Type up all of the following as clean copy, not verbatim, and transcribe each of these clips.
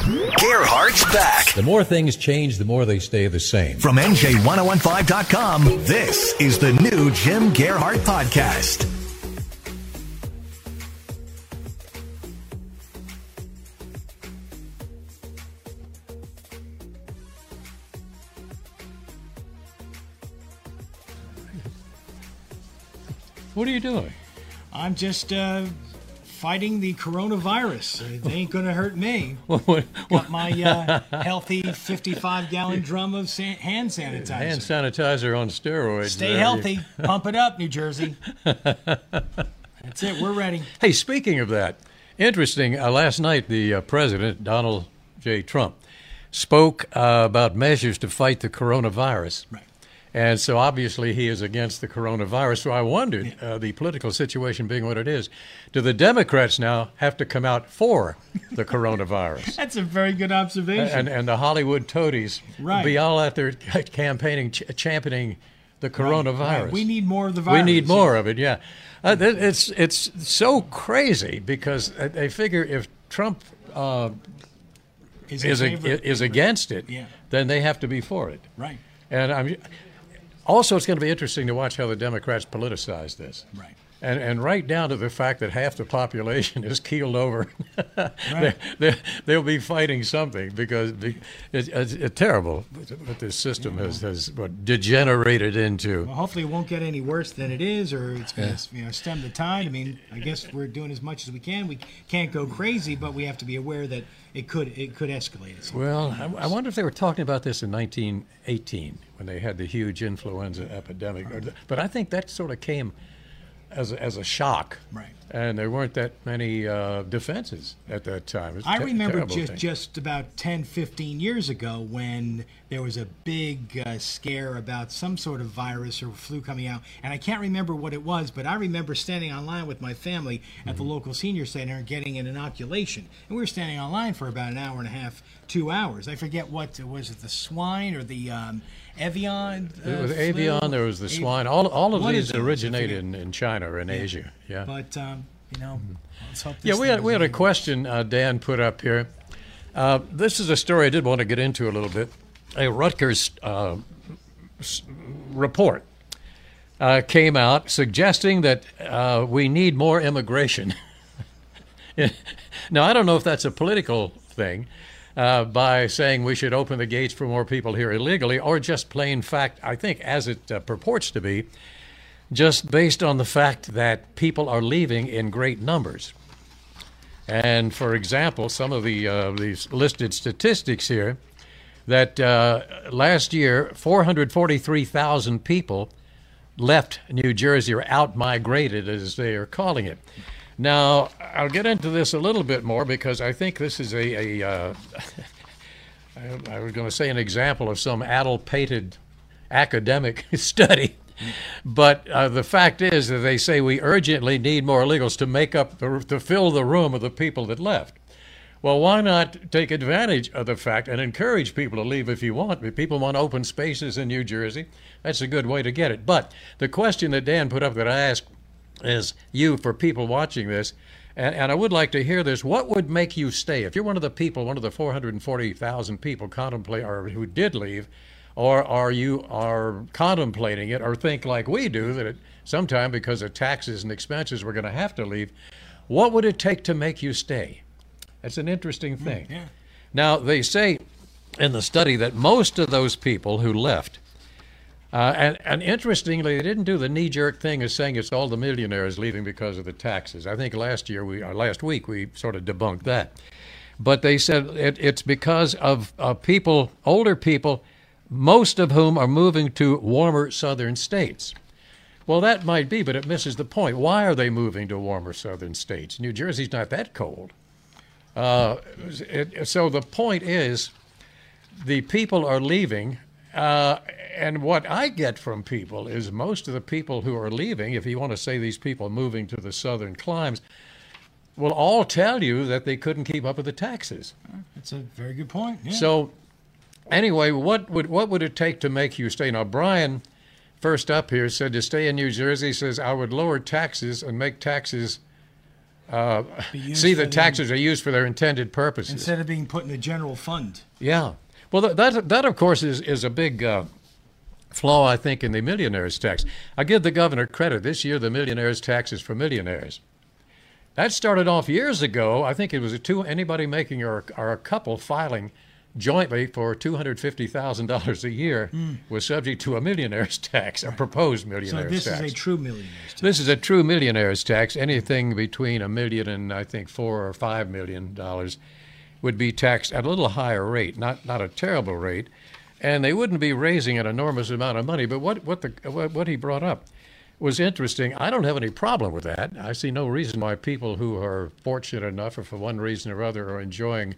Gerhardt's back. The more things change, the more they stay the same. From NJ1015.com, this is the new Jim Gerhardt Podcast. What are you doing? I'm just fighting the coronavirus. It ain't going to hurt me. Got my healthy 55-gallon drum of hand sanitizer. Hand sanitizer on steroids. Stay healthy. Pump it up, New Jersey. That's it. We're ready. Hey, speaking of that, interesting. Last night, the president, Donald J. Trump, spoke about measures to fight the coronavirus. Right. And so obviously he is against the coronavirus. So I wondered, the political situation being what it is, do the Democrats now have to come out for the coronavirus? That's a very good observation. And the Hollywood toadies be all out there campaigning, championing the coronavirus. Right. We need more of the virus. We need more of it, yeah. It's so crazy because they figure if Trump is against it, then they have to be for it. Right. And also, it's going to be interesting to watch how the Democrats politicize this. Right. And right down to the fact that half the population is keeled over. Right. They'll be fighting something because it's terrible what this system has degenerated into. Well, hopefully it won't get any worse than it is, or it's going to stem the tide. I mean, I guess we're doing as much as we can. We can't go crazy, but we have to be aware that it could escalate. Well, I wonder if they were talking about this in 1918 when they had the huge influenza epidemic. But I think that sort of came as a shock. Right. And there weren't that many defenses at that time. I remember just about 10, 15 years ago when there was a big scare about some sort of virus or flu coming out. And I can't remember what it was, but I remember standing online with my family at the local senior center and getting an inoculation. And we were standing online for about an hour and a half, 2 hours. I forget what, was it the swine or the Avian? It was Avian, there was the swine. All of these originated in China or in Asia. Yeah. But, let's hope this we had a question Dan put up here. This is a story I did want to get into a little bit. A Rutgers report came out suggesting that we need more immigration. Now, I don't know if that's a political thing, by saying we should open the gates for more people here illegally, or just plain fact, I think, as it purports to be, just based on the fact that people are leaving in great numbers. And, for example, some of these listed statistics here, that last year, 443,000 people left New Jersey, or out-migrated, as they are calling it. Now, I'll get into this a little bit more because I think this is I was going to say an example of some addle-pated academic study. But the fact is that they say we urgently need more illegals to fill the room of the people that left. Well, why not take advantage of the fact and encourage people to leave if you want? If people want open spaces in New Jersey, that's a good way to get it. But the question that Dan put up that I asked is for people watching this, and I would like to hear this, what would make you stay? If you're one of the 440,000 people who did leave, or you are contemplating it, or think like we do, that sometime because of taxes and expenses we're going to have to leave, what would it take to make you stay? That's an interesting thing. Yeah. Now, they say in the study that most of those people who left, and interestingly, they didn't do the knee-jerk thing of saying it's all the millionaires leaving because of the taxes. I think last week we sort of debunked that. But they said it's because of people, older people, most of whom are moving to warmer southern states. Well, that might be, but it misses the point. Why are they moving to warmer southern states? New Jersey's not that cold. So the point is, the people are leaving, and what I get from people is most of the people who are leaving, if you want to say these people moving to the southern climes, will all tell you that they couldn't keep up with the taxes. That's a very good point. Yeah. So anyway, what would it take to make you stay? Now, Brian, first up here, said to stay in New Jersey, says, I would lower taxes and make taxes see that taxes are used for their intended purposes. Instead of being put in a general fund. Yeah. Well, that of course, is a big flaw, I think, in the millionaire's tax. I give the governor credit. This year, the millionaire's tax is for millionaires. That started off years ago. I think it was anybody making or a couple filing jointly for $250,000 a year was subject to a millionaire's tax, a proposed millionaire's tax. So this is a true millionaire's tax. This is a true millionaire's tax. Anything between $1 million and I think $4 or $5 million would be taxed at a little higher rate, not a terrible rate, and they wouldn't be raising an enormous amount of money. But what he brought up was interesting. I don't have any problem with that. I see no reason why people who are fortunate enough, or for one reason or other, are enjoying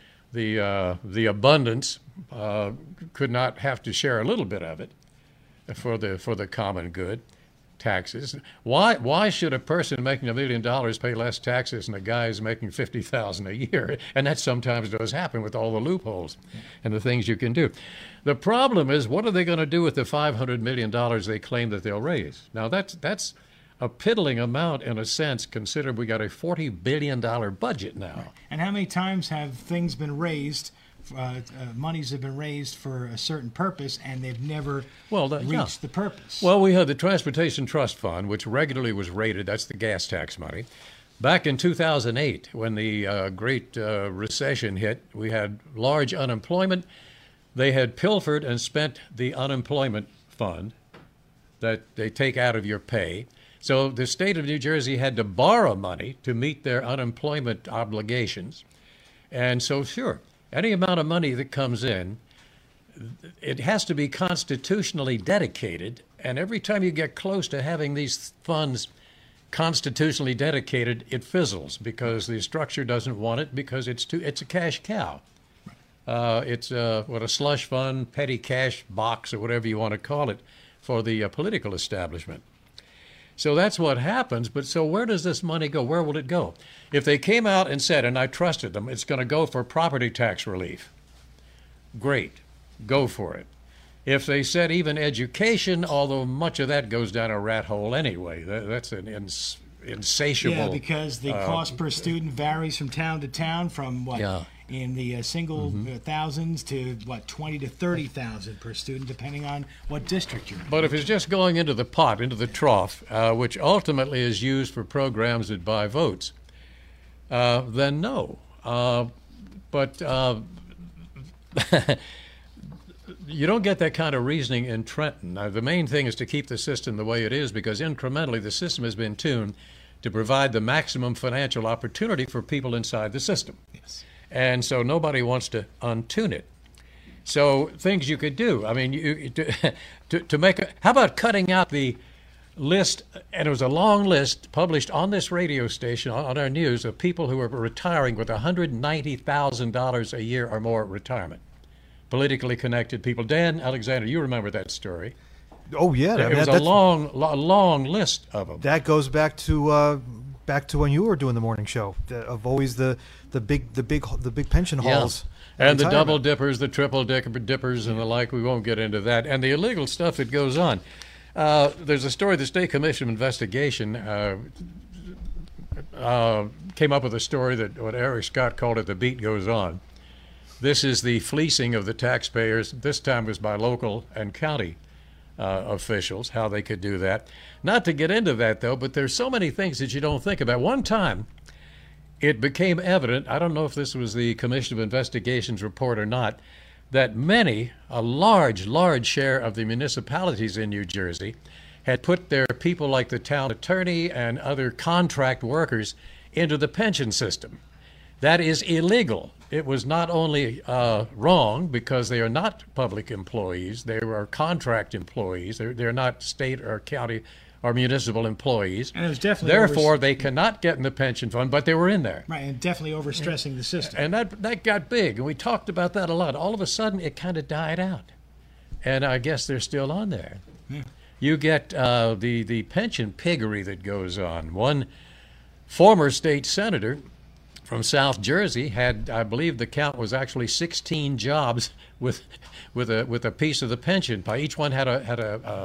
the abundance, could not have to share a little bit of it for the common good. Taxes. Why should a person making $1 million pay less taxes than a guy who's making $50,000 a year? And that sometimes does happen with all the loopholes and the things you can do. The problem is, what are they going to do with the $500 million they claim that they'll raise? Now that's a piddling amount in a sense, considering we got a $40 billion budget now. And how many times have things been raised? Monies have been raised for a certain purpose, and they've never reached the purpose. Well, we had the Transportation Trust Fund, which regularly was raided. That's the gas tax money. Back in 2008, when the Great Recession hit, we had large unemployment. They had pilfered and spent the unemployment fund that they take out of your pay. So the state of New Jersey had to borrow money to meet their unemployment obligations. And so, sure, any amount of money that comes in, it has to be constitutionally dedicated. And every time you get close to having these funds constitutionally dedicated, it fizzles because the structure doesn't want it, because it's a cash cow. It's a slush fund, petty cash box, or whatever you want to call it, for the political establishment. So that's what happens. But so where does this money go? Where will it go? If they came out and said, and I trusted them, it's going to go for property tax relief, great, go for it. If they said even education, although much of that goes down a rat hole anyway, that's an insatiable. Yeah, because the cost per student varies from town to town, from in the single thousands to 20 to 30,000 per student, depending on what district you're in. But if it's just going into the pot, into the trough, which ultimately is used for programs that buy votes, then no. But you don't get that kind of reasoning in Trenton. Now, the main thing is to keep the system the way it is, because incrementally the system has been tuned to provide the maximum financial opportunity for people inside the system. Yes. And so nobody wants to untune it. So things you could do. I mean, to make how about cutting out the list, and it was a long list published on this radio station, on our news, of people who are retiring with $190,000 a year or more retirement. Politically connected people. Dan Alexander, you remember that story. Oh, yeah. It was a long list of them. That goes back to when you were doing the morning show, of always the big pension halls. And the double dippers, the triple dippers, and the like. We won't get into that. And the illegal stuff that goes on. There's a story, the State Commission of Investigation came up with a story that what Eric Scott called it, the beat goes on. This is the fleecing of the taxpayers. This time was by local and county officials, how they could do that. Not to get into that, though, but there's so many things that you don't think about. One time, it became evident, I don't know if this was the Commission of Investigation's report or not, that a large share of the municipalities in New Jersey had put their people like the town attorney and other contract workers into the pension system. That is illegal. It was not only wrong because they are not public employees, they are contract employees. They're not state or county or municipal employees. And it was definitely therefore, they cannot get in the pension fund, but they were in there. Right, and definitely overstressing the system. And that got big, and we talked about that a lot. All of a sudden, it kind of died out. And I guess they're still on there. Yeah. You get the pension piggery that goes on. One former state senator from South Jersey had, I believe the count was actually 16 jobs with a piece of the pension. Each one had a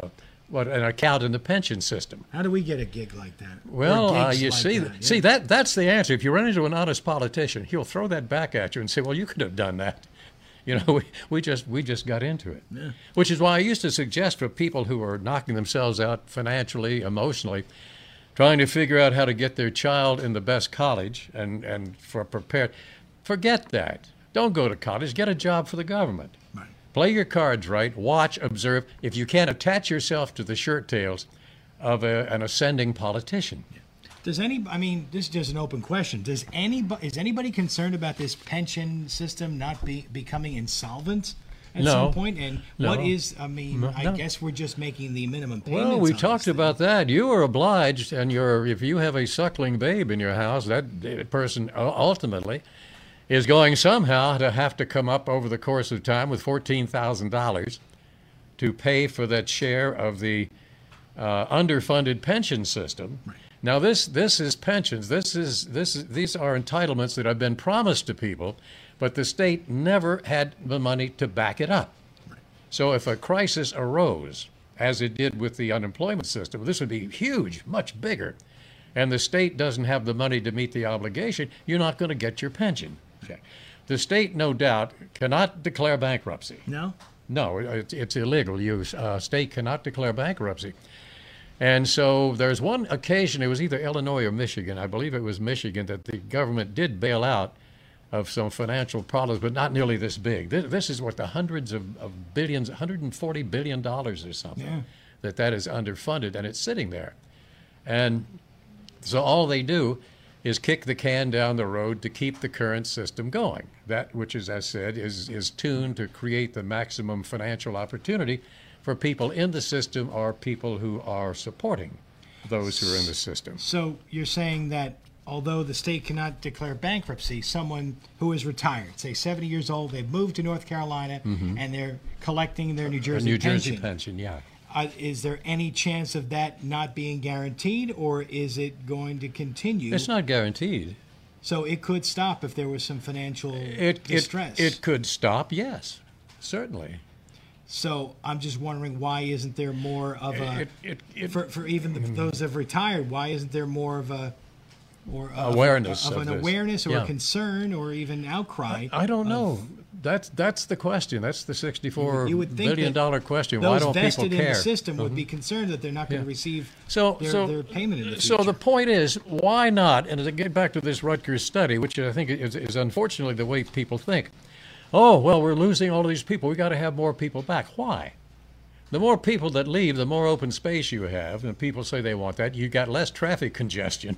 an account in the pension system. How do we get a gig like that? Well, Or gigs you like see, that? Yeah. that's the answer. If you run into an honest politician, he'll throw that back at you and say, "Well, you could have done that." You know, we just got into it. Yeah. Which is why I used to suggest for people who are knocking themselves out financially, emotionally, trying to figure out how to get their child in the best college and for prepared, forget that. Don't go to college. Get a job for the government. Right. Play your cards right. Watch, observe. If you can't attach yourself to the shirt tails of an ascending politician. Does I mean, this is just an open question. Is anybody concerned about this pension system not becoming insolvent at No. some point? And what No. is, I mean, No. I guess we're just making the minimum payments. Well, we on talked this thing. about that. You are obliged, and if you have a suckling babe in your house, that person ultimately is going somehow to have to come up over the course of time with $14,000 to pay for that share of the underfunded pension system. Right. Now, this is pensions. These are entitlements that have been promised to people, but the state never had the money to back it up. Right. So if a crisis arose, as it did with the unemployment system, this would be huge, much bigger, and the state doesn't have the money to meet the obligation, you're not going to get your pension. Okay. The state, no doubt, cannot declare bankruptcy. No? No, it's illegal. State cannot declare bankruptcy. And so there's one occasion, it was either Illinois or Michigan, I believe it was Michigan, that the government did bail out of some financial problems, but not nearly this big. This is what the hundreds of billions, $140 billion or something, that is underfunded, and it's sitting there. And so all they do is kick the can down the road to keep the current system going. That which, as I said, is tuned to create the maximum financial opportunity for people in the system or people who are supporting those who are in the system. So you're saying that although the state cannot declare bankruptcy, someone who is retired, say 70 years old, they've moved to North Carolina, and they're collecting their New Jersey New pension. Jersey pension, yeah. Is there any chance of that not being guaranteed, or is it going to continue? It's not guaranteed. So it could stop if there was some financial distress. It could stop, yes, certainly. So I'm just wondering, why isn't there more of a for even those that have retired? Why isn't there more of a awareness of of an this? awareness or Yeah. a concern or even outcry? I don't know. That's the question. That's the $64 You would think billion question. Those Why don't people vested in care? the system would be concerned that they're not going to receive their payment in the future. So the point is, why not? And to get back to this Rutgers study, which I think is unfortunately the way people think. Oh, well, we're losing all of these people. We got to have more people back. Why? The more people that leave, the more open space you have, and people say they want that. You got less traffic congestion,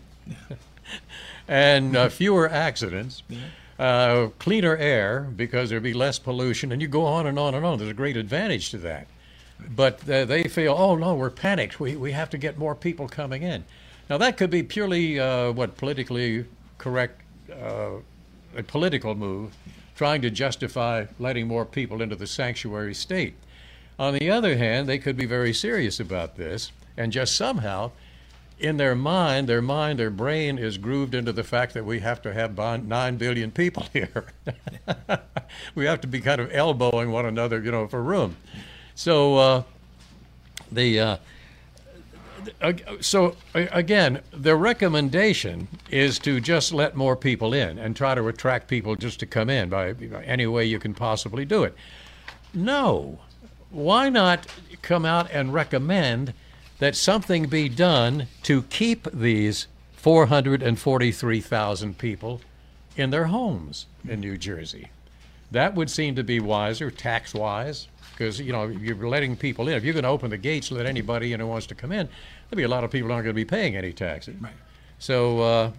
and fewer accidents, cleaner air because there'd be less pollution, and you go on and on and on. There's a great advantage to that. But they feel, oh no, we're panicked. We have to get more people coming in. Now that could be purely politically correct, a political move, trying to justify letting more people into the sanctuary state. On the other hand, they could be very serious about this, and just somehow, in their brain is grooved into the fact that we have to have 9 billion people here. We have to be kind of elbowing one another, for room. So again, the recommendation is to just let more people in and try to attract people just to come in by any way you can possibly do it. No. Why not come out and recommend that something be done to keep these 443,000 people in their homes in New Jersey? That would seem to be wiser, tax-wise, because, you're letting people in. If you're going to open the gates, let anybody in who wants to come in, there'll be a lot of people who aren't going to be paying any taxes. Right. So,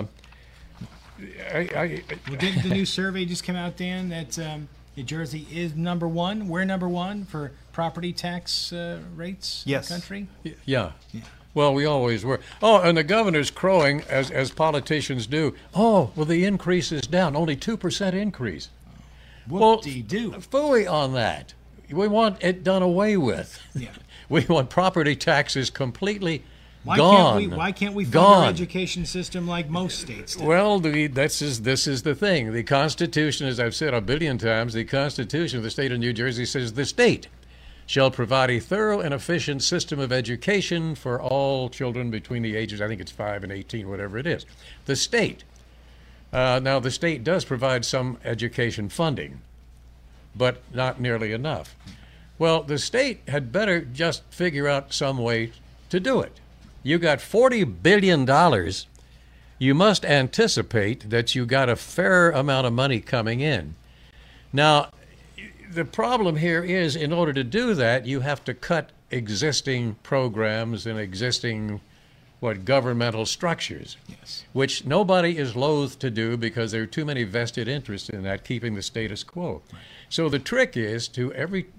didn't the new survey just come out, Dan, that New Jersey is number one? We're number one for property tax rates Yes. in the country? Yeah. Well, we always were. Oh, and the governor's crowing, as politicians do. Oh, well, the increase is down. Only 2% increase. Whoop-de-doo. Phooey on that. We want it done away with. Yeah. We want property taxes completely Why gone. Can't we fund Gone. our education system like most states do? Well, this is the thing. The Constitution, as I've said a billion times, the Constitution of the state of New Jersey says the state shall provide a thorough and efficient system of education for all children between the ages, I think it's 5 and 18, whatever it is. The state. Now, the state does provide some education funding, but not nearly enough. Well, the state had better just figure out some way to do it. You got $40 billion. You must anticipate that you got a fair amount of money coming in. Now, the problem here is, in order to do that, you have to cut existing programs and existing, governmental structures, Yes. which nobody is loath to do because there are too many vested interests in that, keeping the status quo. Right. So the trick is to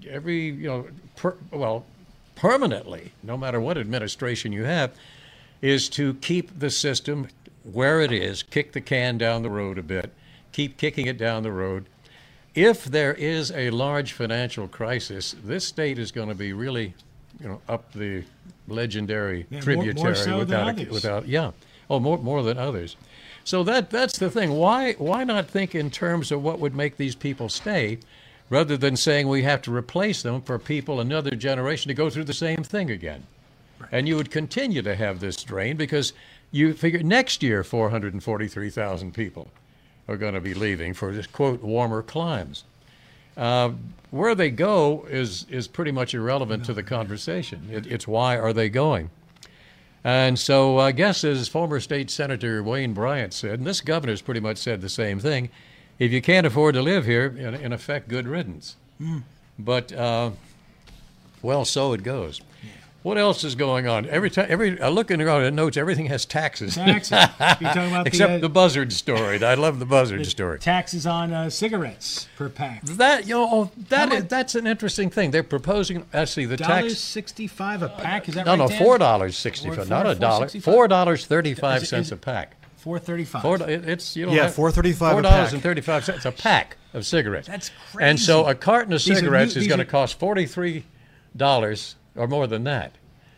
permanently, no matter what administration you have, is to keep the system where it is, kick the can down the road a bit, keep kicking it down the road. If there is a large financial crisis, this state is going to be really, up the legendary tributary more so more than others. So that's the thing. Why not think in terms of what would make these people stay, rather than saying we have to replace them for people another generation to go through the same thing again? Right. And you would continue to have this drain because you figure next year 443,000 people are going to be leaving for this, quote, warmer climes. Where they go is pretty much irrelevant to the conversation. It's why are they going? And so I guess, as former state senator Wayne Bryant said, and this governor's pretty much said the same thing, if you can't afford to live here, in effect, good riddance. But, so it goes. What else is going on? I look in the notes, everything has taxes. Taxes. You're talking about except the buzzard story. I love the buzzard story. Taxes on cigarettes per pack. That's an interesting thing. They're proposing. Actually, the tax $1.65 a pack. Is that no, right? No, $4.65. not a dollar. $4.35 a pack. $4.35. It's $4.35 a pack. $4.35 a pack of cigarettes. That's crazy. And so a carton of cigarettes is going to cost $43 or more than that.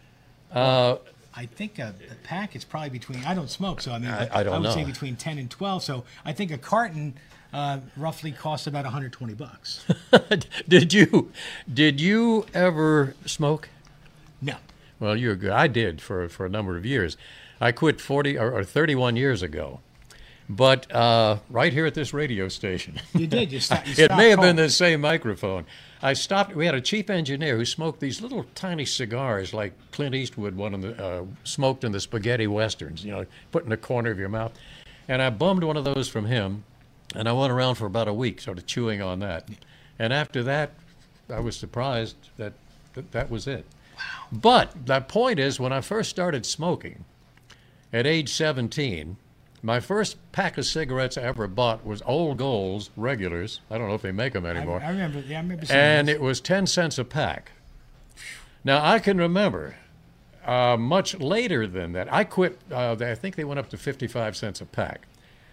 I think a pack is probably between. I don't smoke, so I mean, I don't know. I would say between 10 and 12. So I think a carton roughly costs about $120. Did you ever smoke? No. Well, you're good. I did for a number of years. I quit 40 or 31 years ago. But right here at this radio station. You did. You stopped. It may have been the same microphone. I stopped. We had a chief engineer who smoked these little tiny cigars like Clint Eastwood smoked in the spaghetti westerns, put in the corner of your mouth. And I bummed one of those from him, and I went around for about a week sort of chewing on that. And after that, I was surprised that was it. Wow. But the point is, when I first started smoking at age 17, my first pack of cigarettes I ever bought was Old Gold's regulars. I don't know if they make them anymore. I remember. Yeah, I remember. And it was 10 cents a pack. Now I can remember much later than that. I quit. I think they went up to 55 cents a pack.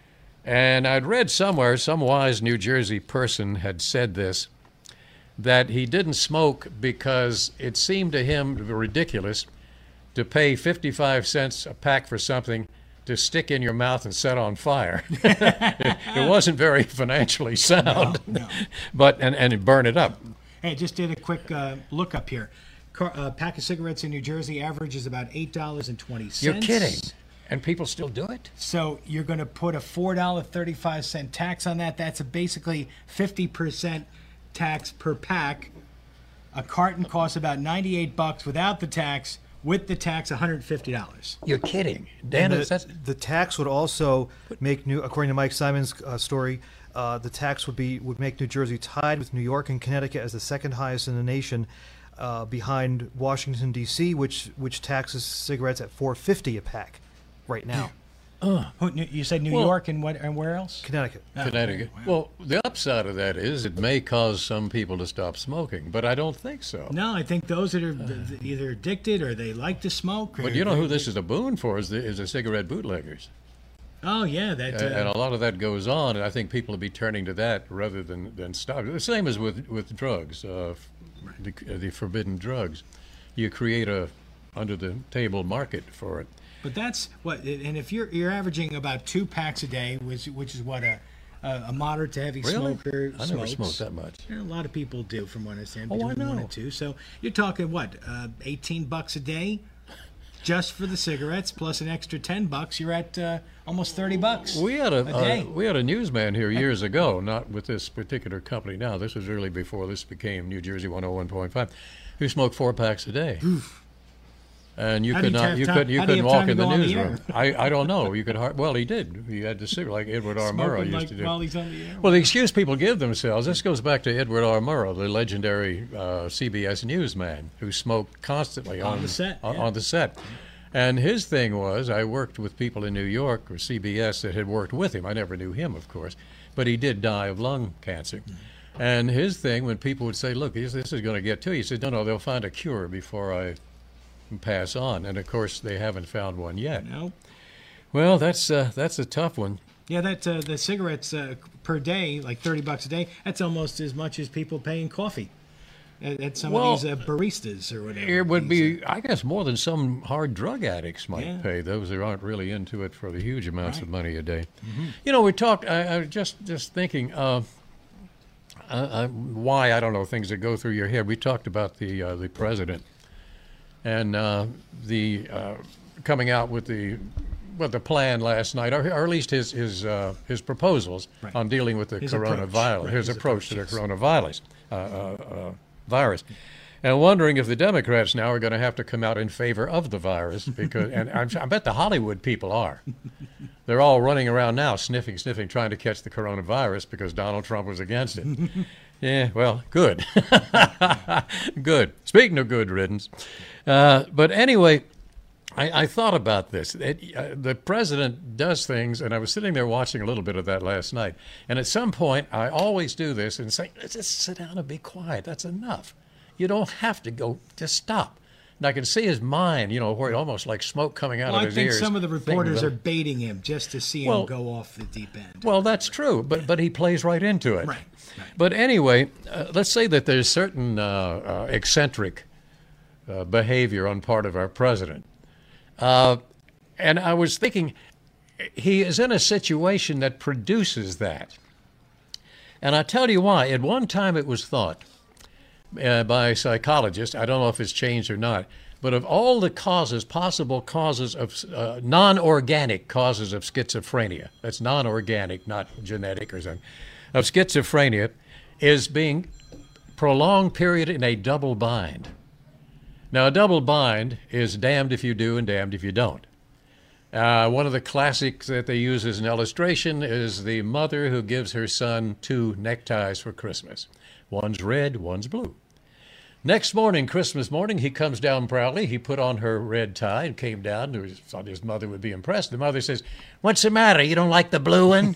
And I'd read somewhere, some wise New Jersey person had said this, that he didn't smoke because it seemed to him ridiculous to pay 55 cents a pack for something to stick in your mouth and set on fire. It wasn't very financially sound, no. But and burn it up. Hey, just did a quick look up here. A pack of cigarettes in New Jersey averages about $8.20. You're kidding. And people still do it? So you're going to put a $4.35 tax on that. That's basically 50% tax per pack. A carton costs about $98 without the tax. With the tax, $150. You're kidding. Dan, the tax would also make according to Mike Simon's story, the tax would make New Jersey tied with New York and Connecticut as the second highest in the nation, behind Washington D.C., which taxes cigarettes at $4.50 a pack right now. You said New York and where else? Connecticut. Connecticut. Wow. Well, the upside of that is it may cause some people to stop smoking, but I don't think so. No, I think those that are either addicted or they like to smoke. But you know who this is a boon for is the cigarette bootleggers. Oh, yeah. And a lot of that goes on, and I think people will be turning to that rather than stop. The same as with drugs, the forbidden drugs. You create a under-the-table market for it. But that's what, and if you're averaging about 2 packs a day, which is what a moderate to heavy Really? smoker I smokes. never smoked that much. Yeah, a lot of people do, from what I understand, Oh, I between 1 know. and 2. So you're talking what, $18 a day, just for the cigarettes, plus an extra $10. You're at almost $30. We had day. we had a newsman here years ago, not with this particular company now. This was really before this became New Jersey 101.5, who smoked 4 packs a day. And you How could do you not, have you time- could, you how do you couldn't have walk time in to the go on the newsroom. I don't know. You could well, he did. He had to sit like Edward R. Murrow Smoking used like to do. while he's on the air. Well, the excuse people give themselves, this goes back to Edward R. Murrow, the legendary CBS newsman who smoked constantly On the set, on, yeah. on the set. And his thing was, I worked with people in New York or CBS that had worked with him. I never knew him, of course, but he did die of lung cancer. And his thing, when people would say, look, this is going to get to you, he said, no, they'll find a cure before I pass on. And, of course, they haven't found one yet. No. Well, that's a tough one. Yeah, that the cigarettes per day, like $30 a day, that's almost as much as people pay in coffee at some Well, of these baristas or whatever. It would these, be, I guess, more than some hard drug addicts might Yeah. pay. Those that aren't really into it for the huge amounts of Right. money a day. You know, we talked. I was just thinking. Why I don't know things that go through your head. We talked about the president and the coming out with the plan last night, or at least his proposals Right. on dealing with the His coronavirus, approach. Right, his his approach to the approach, yes. coronavirus virus. And wondering if the Democrats now are going to have to come out in favor of the virus, because, and I bet the Hollywood people are. They're all running around now, sniffing, trying to catch the coronavirus because Donald Trump was against it. Yeah, well, good. Good. Speaking of good riddance. But anyway, I thought about this. The president does things, and I was sitting there watching a little bit of that last night. And at some point, I always do this and say, let's just sit down and be quiet. That's enough. You don't have to go. Just stop. And I can see his mind, where it almost like smoke coming out Well, of I his think ears. some of the thinking reporters about- are baiting him just to see Well- him go off the deep end. Well, that's true, but he plays right into it. Right. But anyway, let's say that there's certain eccentric behavior on part of our president. And I was thinking, he is in a situation that produces that. And I tell you why. At one time it was thought by psychologists, I don't know if it's changed or not, but of all the possible causes of non-organic causes of schizophrenia, that's non-organic, not genetic or something, of schizophrenia, is being prolonged period in a double bind. Now, a double bind is damned if you do and damned if you don't. One of the classics that they use as an illustration is the mother who gives her son 2 neckties for Christmas. One's red, one's blue. Next morning, Christmas morning, he comes down proudly. He put on her red tie and came down. Thought his mother would be impressed. The mother says, "What's the matter? You don't like the blue one?"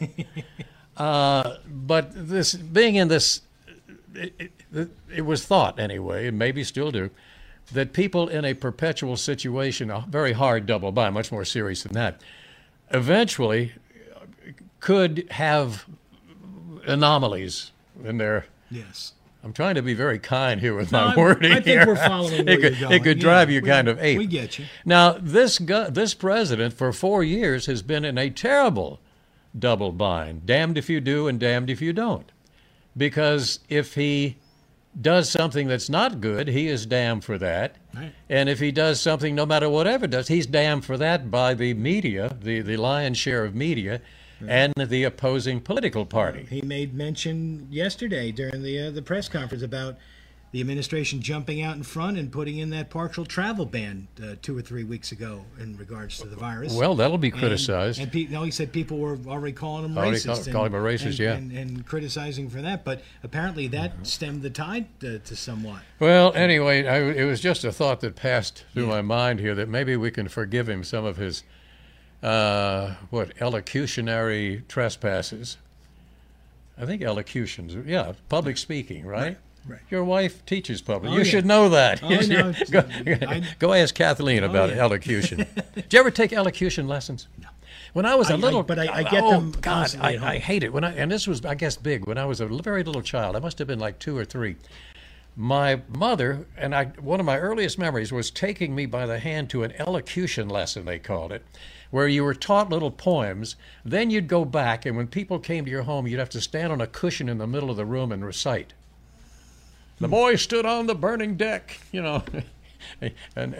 But this being in this, it was thought anyway, and maybe still do, that people in a perpetual situation, a very hard double bind, much more serious than that, eventually could have anomalies in their. Yes. I'm trying to be very kind here with No, my wording. I think here. we're following where it could, you're It could going. drive Yeah, you kind of ape. we get you. Now, this president for 4 years has been in a terrible double bind. Damned if you do and damned if you don't. Because if he does something that's not good, he is damned for that. Right. And if he does something, no matter whatever does, he's damned for that by the media, the lion's share of media, and the opposing political party. He made mention yesterday during the press conference about the administration jumping out in front and putting in that partial travel ban 2 or 3 weeks ago in regards to the virus. Well, that'll be criticized. And he said people were already calling him Already racist. calling him a racist, yeah. And criticizing for that. But apparently that stemmed the tide to somewhat. Well, anyway, it was just a thought that passed through my mind here that maybe we can forgive him some of his, elocutionary trespasses. I think elocutions, public speaking, right? Right. Your wife teaches public. Oh, you yeah. should know that. Oh, no, Go ask Kathleen about yeah. elocution. Did you ever take elocution lessons? No. When I was a little, but I get oh them God, constantly at home. I hate it. And this was, I guess, big. When I was a very little child, I must have been like 2 or 3. my mother, and one of my earliest memories was taking me by the hand to an elocution lesson, they called it, where you were taught little poems. Then you'd go back, and when people came to your home, you'd have to stand on a cushion in the middle of the room and recite. The boy stood on the burning deck, and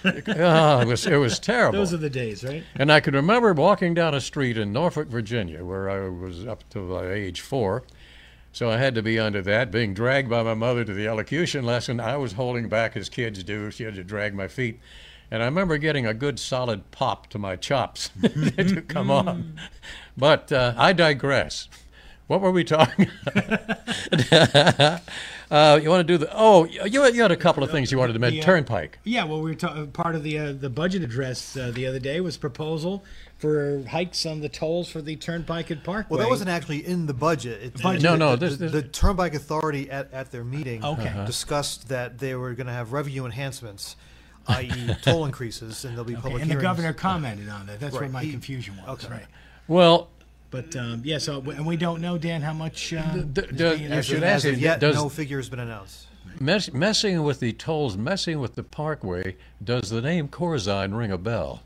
it was terrible. Those are the days, right? And I can remember walking down a street in Norfolk, Virginia, where I was up to age 4. So I had to be under that, being dragged by my mother to the elocution lesson. I was holding back as kids do. She had to drag my feet. And I remember getting a good solid pop to my chops to come on. But I digress. What were we talking about? You want to do you had a couple of things you wanted to mention. Turnpike. Yeah, well, we were part of the budget address the other day was proposal for hikes on the tolls for the Turnpike and Parkway. Well, that wasn't actually in the budget. The Turnpike Authority at their meeting discussed that they were going to have revenue enhancements, i.e. toll increases, and there'll be public hearings. And the governor commented on that. That's where my confusion was. Okay. Right. Well, but and we don't know, Dan, how much. I should ask you, no figure has been announced. Messing with the tolls, messing with the Parkway, does the name Corzine ring a bell?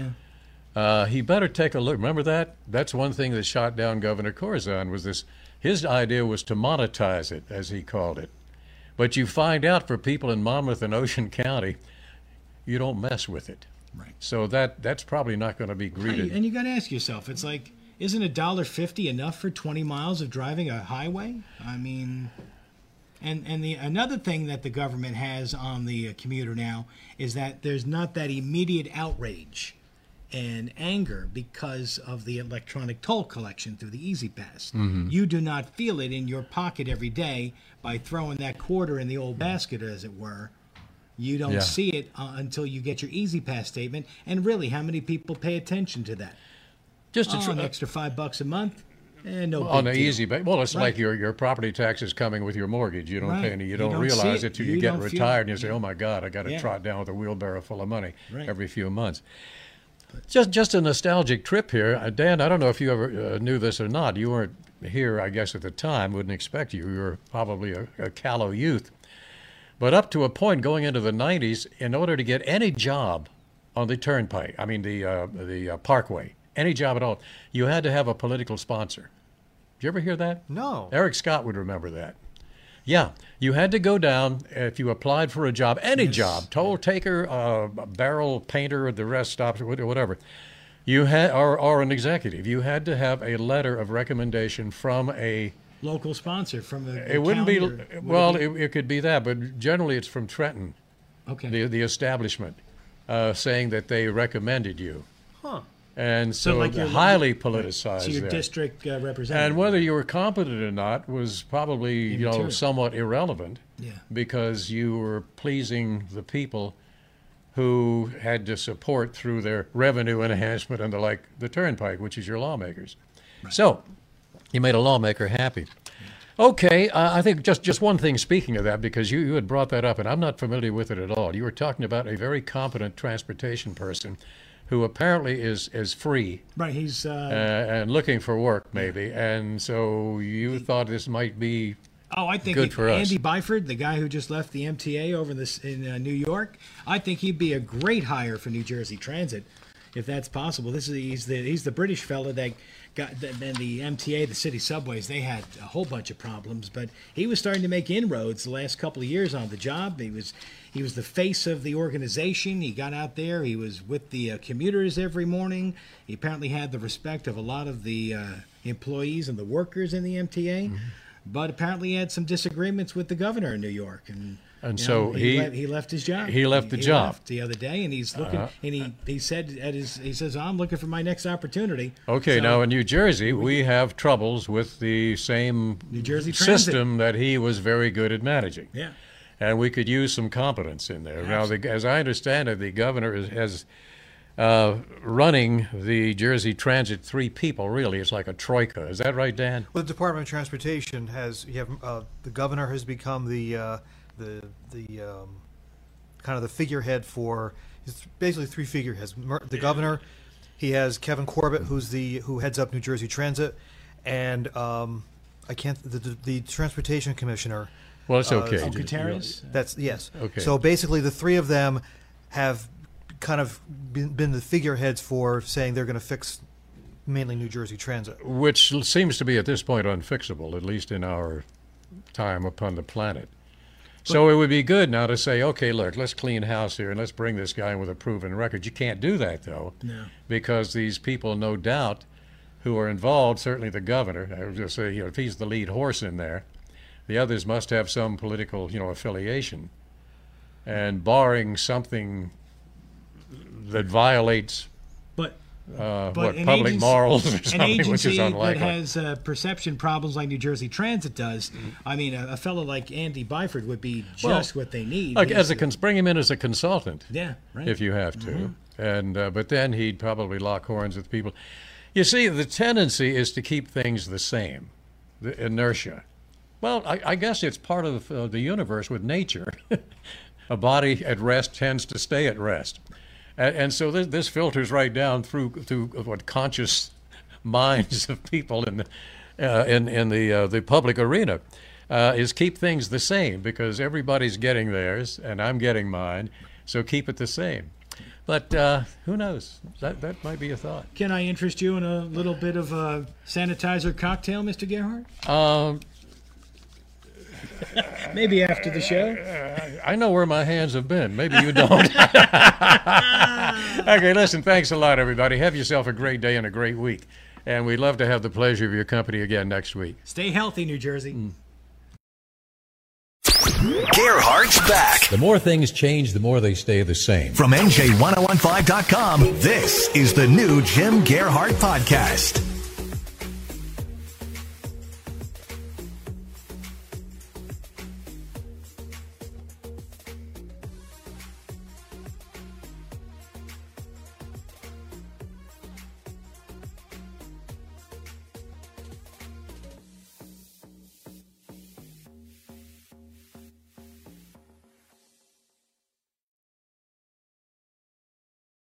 Yeah. He better take a look. Remember that? That's one thing that shot down Governor Corzine was this. His idea was to monetize it, as he called it. But you find out for people in Monmouth and Ocean County, you don't mess with it. Right. So that's probably not going to be greeted. And you got to ask yourself, it's like, isn't $1.50 enough for 20 miles of driving a highway? I mean, and another thing that the government has on the commuter now is that there's not that immediate outrage and anger because of the electronic toll collection through the Easy Pass. Mm-hmm. You do not feel it in your pocket every day by throwing that quarter in the old basket, as it were. You don't see it until you get your Easy Pass statement. And really, how many people pay attention to that? Just an extra $5 a month, no. On the Easy Pass. Well, it's Right. like your property taxes coming with your mortich. You don't Right. pay any. You You don't don't realize see it it. till You you get don't feel retired, it. and you say, "Oh my God, I got to Yeah. trot down with a wheelbarrow full of money Right. every few months." Just a nostalgic trip here, Dan. I don't know if you ever knew this or not. You weren't here, I guess, at the time. Wouldn't expect you. You were probably a callow youth. But up to a point, going into the 90s, in order to get any job on the Turnpike, I mean the Parkway, any job at all, you had to have a political sponsor. Did you ever hear that? No. Eric Scott would remember that. Yeah, you had to go down if you applied for a job, any job, toll taker, barrel painter, the rest stops, whatever. You had, or an executive. You had to have a letter of recommendation from a Local sponsor from a It wouldn't be. county, or Well, would it could be that, but generally it's from Trenton, okay. the establishment, saying that they recommended you. Huh. And so like your- highly politicized. So your there. district representative. And whether you were competent or not was probably Immaterial. somewhat irrelevant, Yeah. because you were pleasing the people who had to support through their revenue enhancement and the Turnpike, which is your lawmakers. Right. So you made a lawmaker happy. Okay, I think just one thing, speaking of that, because you had brought that up, and I'm not familiar with it at all. You were talking about a very competent transportation person who apparently is free. Right, he's And looking for work, maybe. And so you thought this might be I think good for us. Andy Byford, the guy who just left the MTA over in New York, I think he'd be a great hire for New Jersey Transit, if that's possible. He's the British fella that got then the MTA, the city subways. They had a whole bunch of problems, but he was starting to make inroads the last couple of years on the job. He was the face of the organization. He got out there. He was with the commuters every morning. He apparently had the respect of a lot of the employees and the workers in the MTA. Mm-hmm. But apparently he had some disagreements with the governor in New York, and so he left his job. He left the job left the other day, and he's looking. And he said he says, "I'm looking for my next opportunity." Okay, So, now in New Jersey, we have troubles with the same New Jersey Transit system that he was very good at managing. Yeah. And we could use some competence in there. Absolutely. Now, as I understand it, the governor has running the Jersey Transit 3 people, really. It's like a troika. Is that right, Dan? Well, the Department of Transportation the governor has become the kind of the figurehead for. It's basically 3 figureheads. The governor, he has Kevin Corbett, who heads up New Jersey Transit, and the transportation commissioner. Well, it's okay. Guterres? That's yes. Okay. So basically, the three of them have kind of been the figureheads for saying they're going to fix mainly New Jersey Transit. Which seems to be at this point unfixable, at least in our time upon the planet. So it would be good now to say, okay, look, let's clean house here and let's bring this guy in with a proven record. You can't do that, though, because these people, no doubt, who are involved, certainly the governor, I was going to say, if he's the lead horse in there, the others must have some political, affiliation. And barring something that violates public morals or something, which is unlikely. That has perception problems like New Jersey Transit does. I mean, a fellow like Andy Byford would be just what they need. Bring him in as a consultant. Yeah, right. If you have to, and but then he'd probably lock horns with people. You see, the tendency is to keep things the same, the inertia. Well, I guess it's part of the universe with nature. A body at rest tends to stay at rest. And so this filters right down through what conscious minds of people in the public arena is keep things the same, because everybody's getting theirs and I'm getting mine, so keep it the same. But who knows? That might be a thought. Can I interest you in a little bit of a sanitizer cocktail, Mr. Gerhardt? Maybe after the show. I know where my hands have been. Maybe you don't. Okay, listen, thanks a lot, everybody. Have yourself a great day and a great week. And we'd love to have the pleasure of your company again next week. Stay healthy, New Jersey. Gerhardt's back. The more things change, the more they stay the same. From NJ1015.com, this is the new Jim Gerhardt Podcast.